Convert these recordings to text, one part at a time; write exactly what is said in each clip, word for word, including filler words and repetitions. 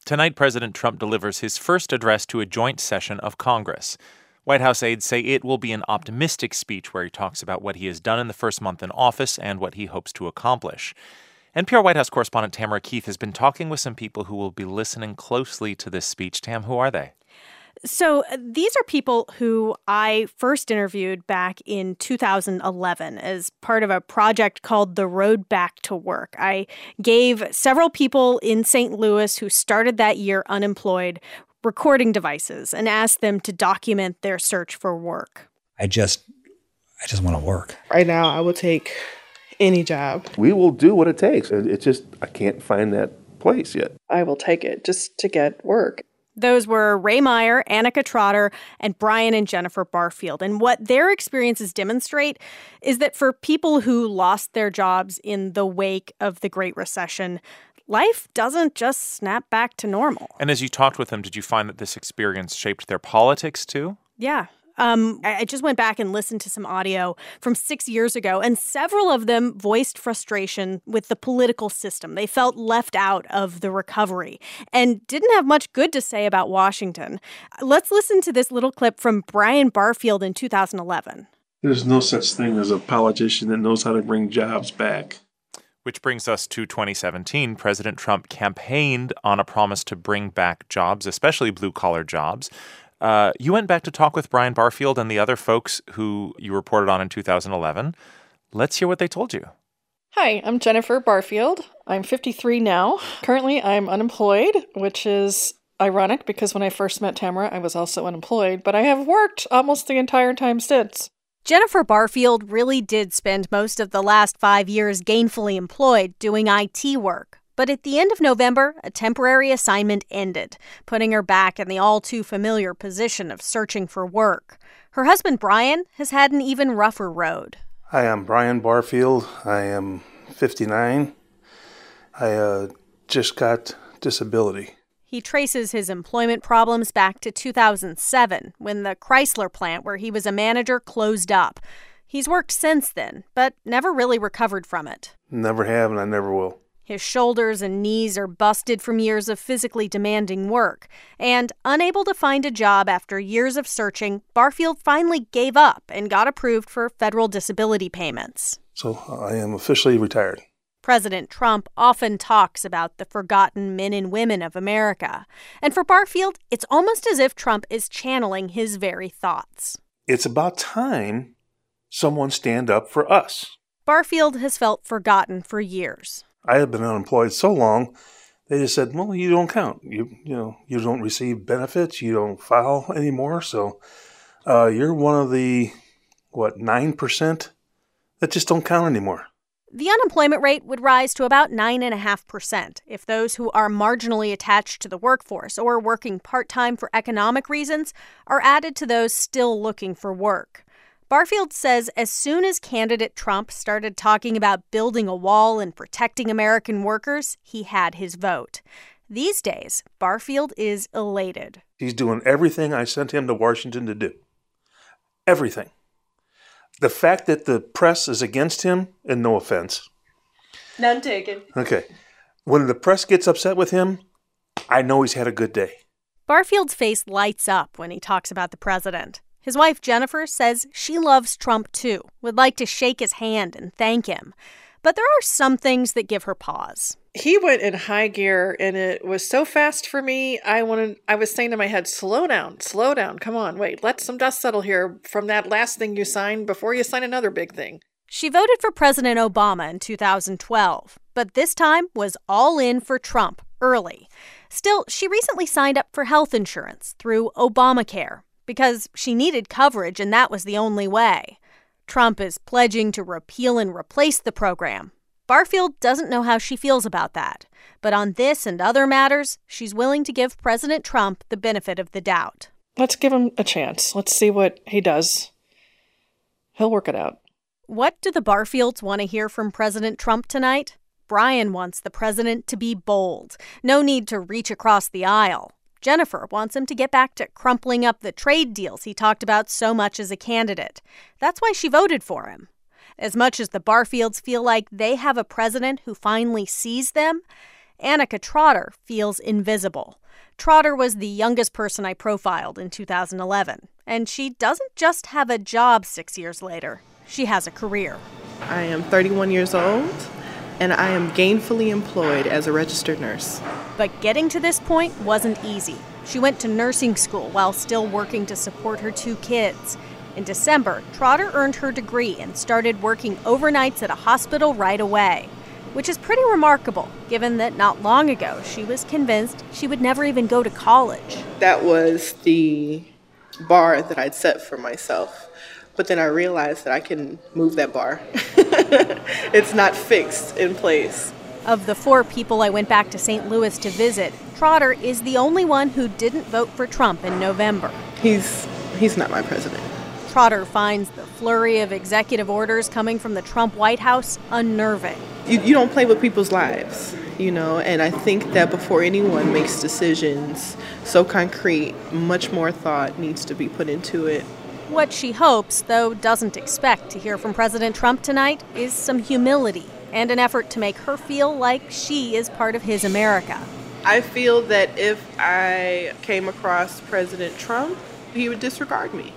Tonight, President Trump delivers his first address to a joint session of Congress. White House aides say it will be an optimistic speech where he talks about what he has done in the first month in office and what he hopes to accomplish. N P R White House correspondent Tamara Keith has been talking with some people who will be listening closely to this speech. Tam, who are they? So uh, these are people who I first interviewed back in two thousand eleven as part of a project called The Road Back to Work. I gave several people in Saint Louis who started that year unemployed recording devices and asked them to document their search for work. I just, I just want to work. Right now, I will take any job. We will do what it takes. It's just, I can't find that place yet. I will take it just to get work. Those were Ray Meyer, Annika Trotter, and Brian and Jennifer Barfield. And what their experiences demonstrate is that for people who lost their jobs in the wake of the Great Recession, life doesn't just snap back to normal. And as you talked with them, did you find that this experience shaped their politics too? Yeah. Um, I just went back and listened to some audio from six years ago, and several of them voiced frustration with the political system. They felt left out of the recovery and didn't have much good to say about Washington. Let's listen to this little clip from Brian Barfield in two thousand eleven. There's no such thing as a politician that knows how to bring jobs back. Which brings us to twenty seventeen. President Trump campaigned on a promise to bring back jobs, especially blue-collar jobs. Uh, you went back to talk with Brian Barfield and the other folks who you reported on in two thousand eleven. Let's hear what they told you. Hi, I'm Jennifer Barfield. I'm fifty-three now. Currently, I'm unemployed, which is ironic because when I first met Tamara, I was also unemployed, but I have worked almost the entire time since. Jennifer Barfield really did spend most of the last five years gainfully employed doing I T work. But at the end of November, a temporary assignment ended, putting her back in the all-too-familiar position of searching for work. Her husband, Brian, has had an even rougher road. Hi, I'm Brian Barfield. I am fifty-nine. I uh, just got disability. He traces his employment problems back to two thousand seven, when the Chrysler plant where he was a manager closed up. He's worked since then, but never really recovered from it. Never have, and I never will. His shoulders and knees are busted from years of physically demanding work. And unable to find a job after years of searching, Barfield finally gave up and got approved for federal disability payments. So I am officially retired. President Trump often talks about the forgotten men and women of America. And for Barfield, it's almost as if Trump is channeling his very thoughts. It's about time someone stand up for us. Barfield has felt forgotten for years. I had been unemployed so long, they just said, well, you don't count. You you know, you don't receive benefits. You don't file anymore. So uh, you're one of the, what, nine percent that just don't count anymore. The unemployment rate would rise to about nine point five percent if those who are marginally attached to the workforce or working part-time for economic reasons are added to those still looking for work. Barfield says as soon as candidate Trump started talking about building a wall and protecting American workers, he had his vote. These days, Barfield is elated. He's doing everything I sent him to Washington to do. Everything. The fact that the press is against him, and no offense. None taken. Okay. When the press gets upset with him, I know he's had a good day. Barfield's face lights up when he talks about the president. His wife, Jennifer, says she loves Trump, too, would like to shake his hand and thank him. But there are some things that give her pause. He went in high gear, and it was so fast for me. I wanted. I was saying to my head, slow down, slow down. Come on, wait, let some dust settle here from that last thing you signed before you sign another big thing. She voted for President Obama in two thousand twelve, but this time was all in for Trump early. Still, she recently signed up for health insurance through Obamacare, because she needed coverage and that was the only way. Trump is pledging to repeal and replace the program. Barfield doesn't know how she feels about that. But on this and other matters, she's willing to give President Trump the benefit of the doubt. Let's give him a chance. Let's see what he does. He'll work it out. What do the Barfields want to hear from President Trump tonight? Brian wants the president to be bold. No need to reach across the aisle. Jennifer wants him to get back to crumpling up the trade deals he talked about so much as a candidate. That's why she voted for him. As much as the Barfields feel like they have a president who finally sees them, Annika Trotter feels invisible. Trotter was the youngest person I profiled in two thousand eleven, and she doesn't just have a job six years later. She has a career. I am thirty-one years old, and I am gainfully employed as a registered nurse. But getting to this point wasn't easy. She went to nursing school while still working to support her two kids. In December, Trotter earned her degree and started working overnights at a hospital right away, which is pretty remarkable, given that not long ago she was convinced she would never even go to college. That was the bar that I'd set for myself. But then I realized that I can move that bar. It's not fixed in place. Of the four people I went back to Saint Louis to visit, Trotter is the only one who didn't vote for Trump in November. He's he's not my president. Trotter finds the flurry of executive orders coming from the Trump White House unnerving. You, you don't play with people's lives, you know, and I think that before anyone makes decisions so concrete, much more thought needs to be put into it. What she hopes, though doesn't expect to hear from President Trump tonight, is some humility and an effort to make her feel like she is part of his America. I feel that if I came across President Trump, he would disregard me.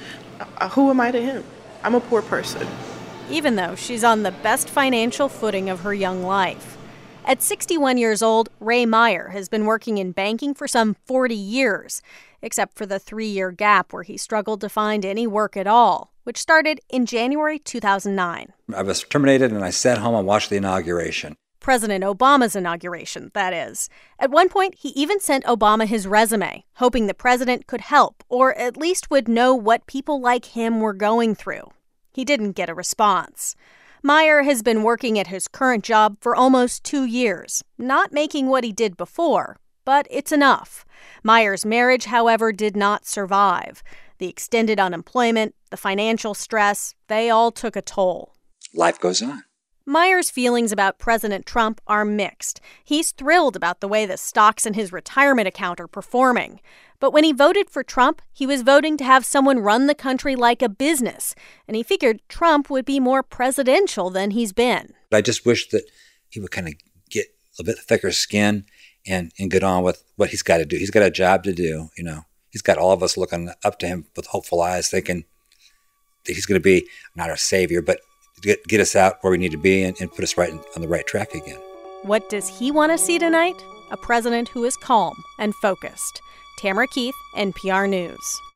Uh, who am I to him? I'm a poor person. Even though she's on the best financial footing of her young life. At sixty-one years old, Ray Meyer has been working in banking for some forty years, except for the three-year gap where he struggled to find any work at all, which started in January two thousand nine. I was terminated and I sat home and watched the inauguration. President Obama's inauguration, that is. At one point, he even sent Obama his resume, hoping the president could help, or at least would know what people like him were going through. He didn't get a response. Meyer has been working at his current job for almost two years, not making what he did before, but it's enough. Meyer's marriage, however, did not survive. The extended unemployment, the financial stress, they all took a toll. Life goes on. Meyer's feelings about President Trump are mixed. He's thrilled about the way the stocks in his retirement account are performing. But when he voted for Trump, he was voting to have someone run the country like a business, and he figured Trump would be more presidential than he's been. I just wish that he would kind of get a bit thicker skin and, and get on with what he's got to do. He's got a job to do, you know. He's got all of us looking up to him with hopeful eyes, thinking that he's going to be not our savior, but Get, get us out where we need to be and, and put us right in, on the right track again. What does he want to see tonight? A president who is calm and focused. Tamara Keith, N P R News.